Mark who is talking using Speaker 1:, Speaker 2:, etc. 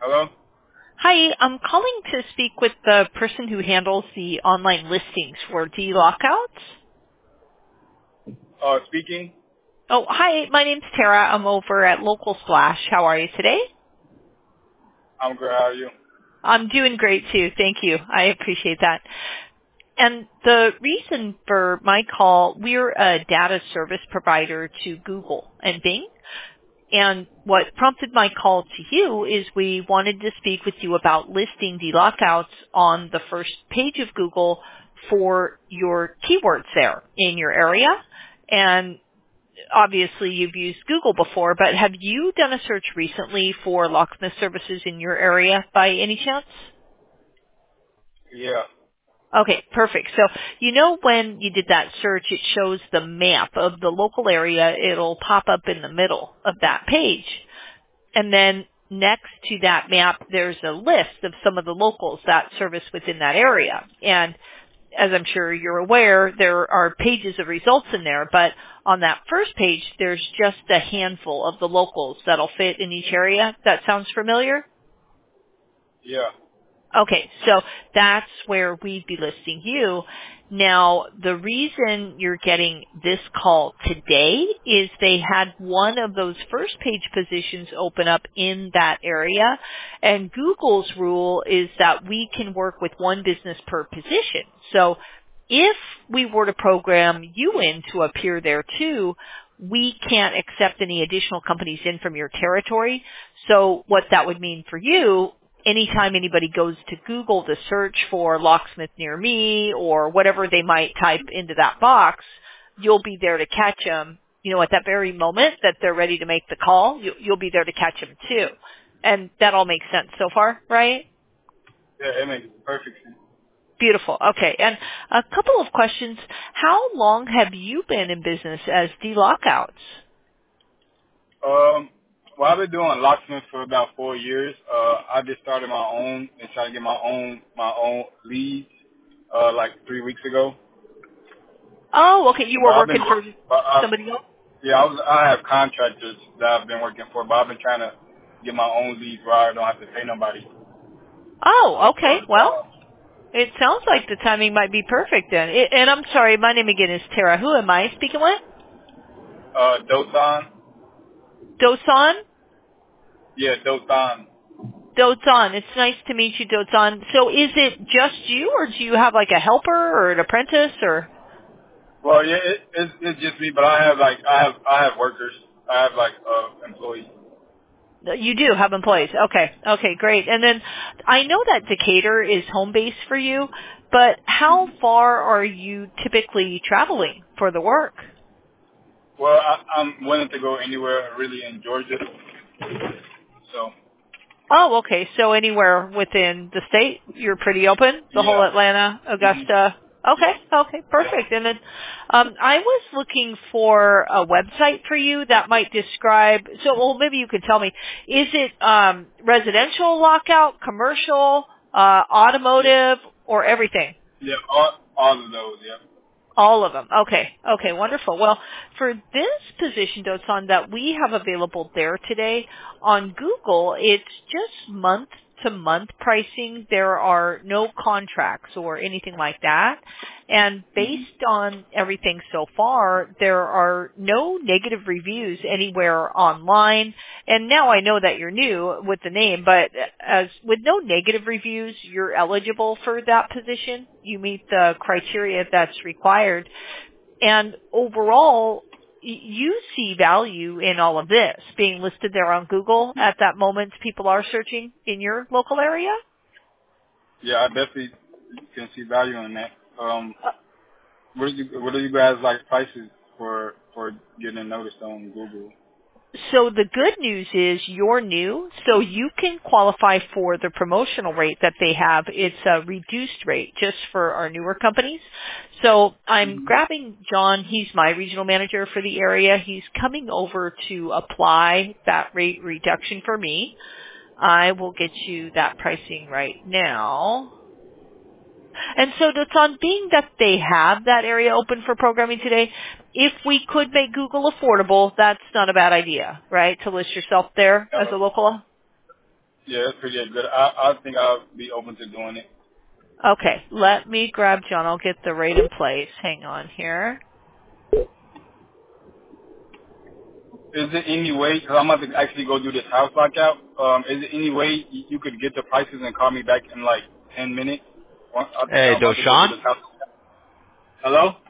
Speaker 1: Hello?
Speaker 2: Hi, I'm calling to speak with the person who handles the online listings for D-Lockouts.
Speaker 1: Speaking.
Speaker 2: Oh, hi, my name's Tara. I'm over at Local Splash. How are you today?
Speaker 1: I'm good. How are you?
Speaker 2: I'm doing great too. Thank you. I appreciate that. And the reason for my call, we're a data service provider to Google and Bing. And what prompted my call to you is we wanted to speak with you about listing D-Lockouts on the first page of Google for your keywords there in your area. And obviously you've used Google before, but have you done a search recently for locksmith services in your area by any chance?
Speaker 1: Yeah.
Speaker 2: Okay, perfect. So you know when you did that search, it shows the map of the local area. It'll pop up in the middle of that page. And then next to that map, there's a list of some of the locals that service within that area. And as I'm sure you're aware, there are pages of results in there, but on that first page, there's just a handful of the locals that'll fit in each area. That sounds familiar?
Speaker 1: Yeah.
Speaker 2: Okay, so that's where we'd be listing you. Now, the reason you're getting this call today is they had one of those first page positions open up in that area, and Google's rule is that we can work with one business per position. So if we were to program you in to appear there too, we can't accept any additional companies in from your territory. So what that would mean for you, anytime anybody goes to Google to search for locksmith near me or whatever they might type into that box, you'll be there to catch them. You know, at that very moment that they're ready to make the call, you'll be there to catch them too. And that all makes sense so far, right?
Speaker 1: Yeah, it makes perfect sense.
Speaker 2: Beautiful. Okay. And a couple of questions. How long have you been in business as D-Lockouts?
Speaker 1: Well, I've been doing locksmith for about 4 years. I just started my own and trying to get my own leads, like 3 weeks ago.
Speaker 2: Oh, okay. You
Speaker 1: But
Speaker 2: were working for somebody else?
Speaker 1: I have contractors that I've been working for, but I've been trying to get my own leads where I don't have to pay nobody.
Speaker 2: Oh, okay.
Speaker 1: But,
Speaker 2: Well, it sounds like the timing might be perfect then. And I'm sorry, my name again is Tara. Who am I speaking with?
Speaker 1: Dotan?
Speaker 2: Dosan?
Speaker 1: Yeah, Dotan.
Speaker 2: Dosan. It's nice to meet you, Dosan. So is it just you, or do you have like a helper or an apprentice, or?
Speaker 1: Well, yeah, it's just me, but I have workers. I have like employees.
Speaker 2: You do have employees. Okay. Okay, great. And then I know that Decatur is home base for you, but how far are you typically traveling for the work?
Speaker 1: Well, I'm willing to go anywhere really in Georgia. So
Speaker 2: Oh, okay. So anywhere within the state, you're pretty open? The whole
Speaker 1: yeah.
Speaker 2: Atlanta,
Speaker 1: Hmm.
Speaker 2: Augusta? Okay,
Speaker 1: Yeah.
Speaker 2: okay,
Speaker 1: Yeah.
Speaker 2: perfect. And then I was looking for a website for you that might describe, so well, maybe you could tell me, is it residential lockout, commercial, automotive, or everything?
Speaker 1: Yeah. All of those. Yeah.
Speaker 2: All of them. Okay. Okay. Wonderful. Well, for this position, Dosan, that we have available there today on Google, it's just month to month pricing. There are no contracts or anything like that. And
Speaker 1: Hmm.
Speaker 2: based on everything so far, there are no negative reviews anywhere online. And now I know that you're new with the name, but as with no negative reviews, you're eligible for that position. You meet the criteria that's required. And overall, you see value in all of this being listed there on Google at that moment people are searching in your local area?
Speaker 1: Yeah, I definitely can see value in that. What do you guys like prices for getting noticed on Google?
Speaker 2: So the good news is you're new, so you can qualify for the promotional rate that they have. It's a reduced rate just for our newer companies. So I'm
Speaker 1: Hmm.
Speaker 2: grabbing John. He's my regional manager for the area. He's coming over to apply that rate reduction for me. I will get you that pricing right now. And so Dotan, being that they have that area open for programming today, if we could make Google affordable, that's not a bad idea, right? To list yourself there as a local.
Speaker 1: Yeah, it's pretty good. I think I'll be open to doing it.
Speaker 2: Okay, let me grab John. I'll get the rate in place. Hang on here.
Speaker 1: Is there any way, because I'm about to actually go do this house lockout, is there any way you could get the prices and call me back in like 10 minutes? I think
Speaker 3: Hey,
Speaker 1: I'm about to go do
Speaker 3: Doshan?
Speaker 1: this house. Hello?